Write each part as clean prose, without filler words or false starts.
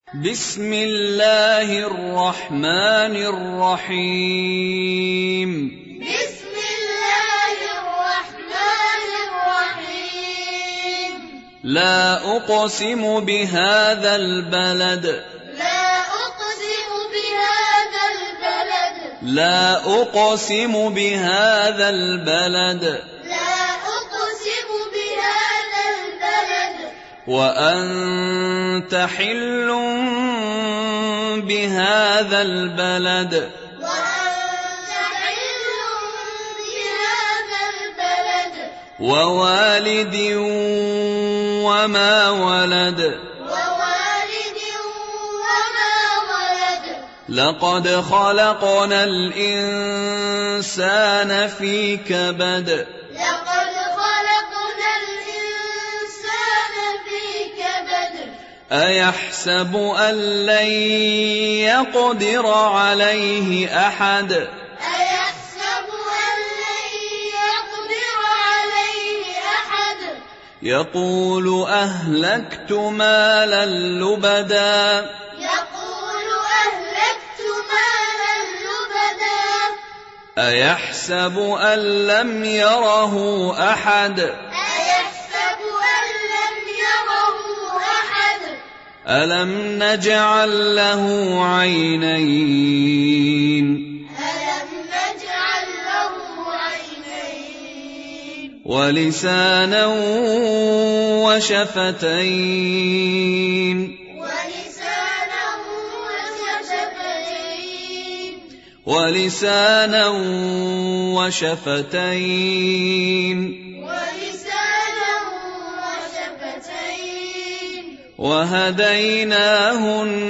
بسم الله الرحمن الرحيم. بسم الله الرحمن الرحيم. لا أقسم بهذا البلد. لا أقسم بهذا البلد. لا أقسم بهذا البلد. لا أقسم بهذا البلد. وأنت حل بهذا البلد. وأنت حل بهذا البلد. ووالد وما ولد. ووالد وما ولد. لقد خلقنا الإنسان في كبد. لقد خلقنا الإنسان في كبد. أيحسب أن لن يقدر عليه أحد. أيحسب أن لن يقدر عليه أحد. يقول أهلكت مالا لبدا. يقول أهلكت مالا لبدا. أيحسب أن لم يره أحد. أيحسب أن لم يره أحد. ألم نجعل له عينين. ألم نجعل له عينين. ولسانا وشفتين. ولسانا وشفتين. ولسانا وشفتين. ولسانا وشفتين. وهديناه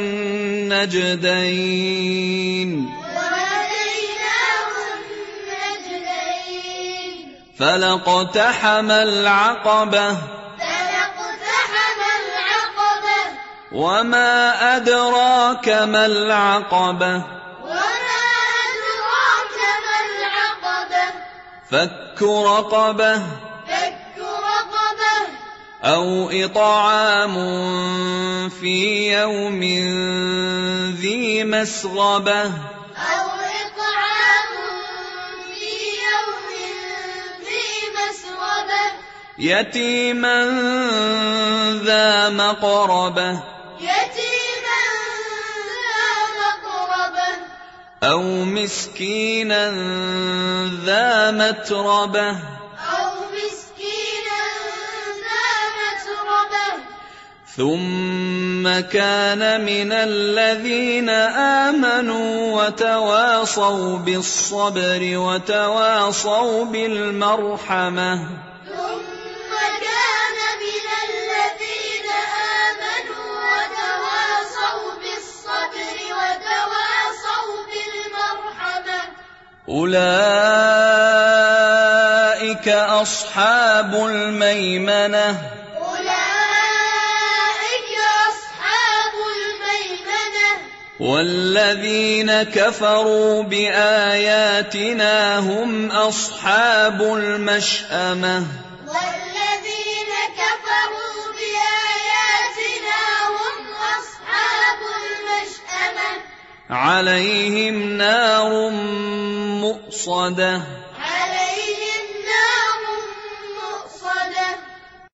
النجدين. وهديناه النجدين. فلاقتحم العقبة. فلاقتحم العقبة. وما أدراك ما العقبة. وما أدراك ما العقبة. فك رقبة. فك رقبة. أو إطعام في يوم ذي مسغبة. أو إطعام في يوم ذي مسغبة. يتيما ذا مقربة. يتيما ذا مقربة. أو مسكينا ذا متربة. أو مسكينا ذا متربة. ثم كان من الذين آمنوا وتواصوا بالصبر وتواصوا بالمرحمة. ثم كان من الذين آمنوا وتواصوا بالصبر وتواصوا بالمرحمة. أولئك أصحاب الميمنة. أولئك أصحاب الميمنة. والذين كفروا بآياتنا هم أصحاب المشأمة. والذين كفروا بآياتنا هم أصحاب المشأمة. عليهم نار مؤصدة.